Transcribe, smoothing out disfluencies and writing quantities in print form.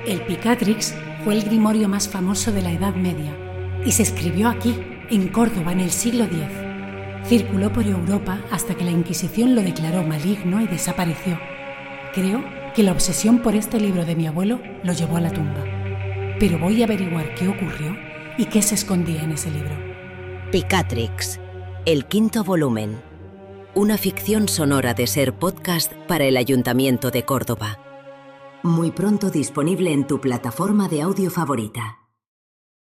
El Picatrix fue el grimorio más famoso de la Edad Media y se escribió aquí, en Córdoba, en el siglo X. Circuló por Europa hasta que la Inquisición lo declaró maligno y desapareció. Creo que la obsesión por este libro de mi abuelo lo llevó a la tumba. Pero voy a averiguar qué ocurrió y qué se escondía en ese libro. Picatrix, el 5º volumen. Una ficción sonora de Ser Podcast para el Ayuntamiento de Córdoba. Muy pronto disponible en tu plataforma de audio favorita.